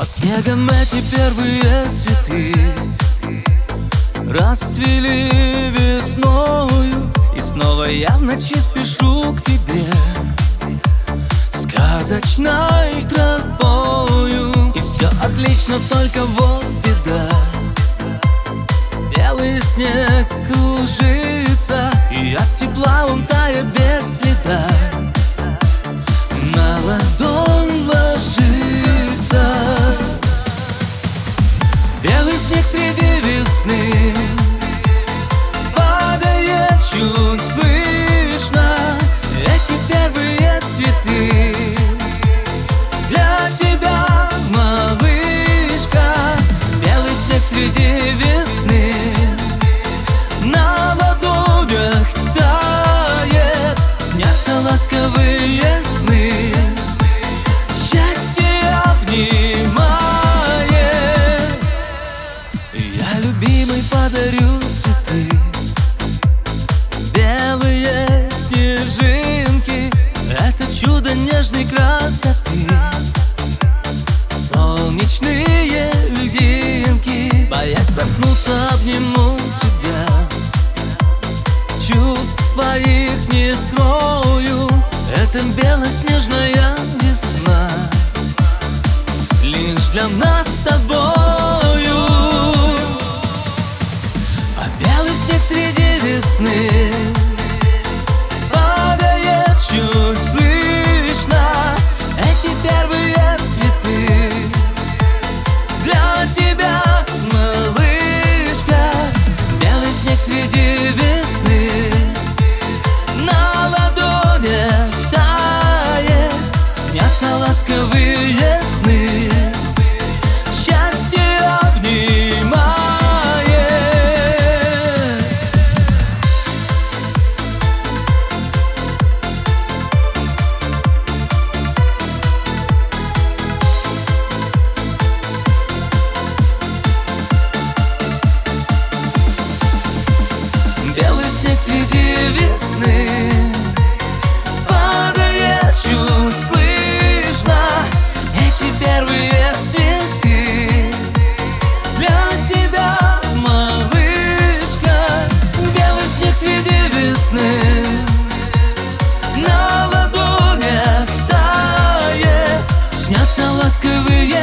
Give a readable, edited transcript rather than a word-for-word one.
Под снегом эти первые цветы расцвели весною, и снова я в ночи спешу к тебе сказочной тропою. И все отлично, только вот беда: белый снег кружится, и от тепла он тая без следа на ладонь ложится. Белый снег среди весны падает чуть слышно. Эти первые цветы для тебя, малышка. Белый снег среди весны на ладонях тает. Снятся ласковые сны, счастье обнимает. Я, любимый, подарю цветы, белые снежинки. Это чудо нежной красоты, солнечные льдинки. Боясь проснуться, обниму тебя, чувств своих не скрою. Это белоснежная весна лишь для нас с тобою. А белый снег среди весны падает чуть слышно. Эти первые цветы для тебя, малышка. Белый снег среди весны на ладонях тает. Снятся ласковые сны, счастье обнимает. Белый снег среди весны падает чуть слышно. Эти первые цветы для тебя, малышка. Белый снег среди весны на ладонях тает. Снятся ласковые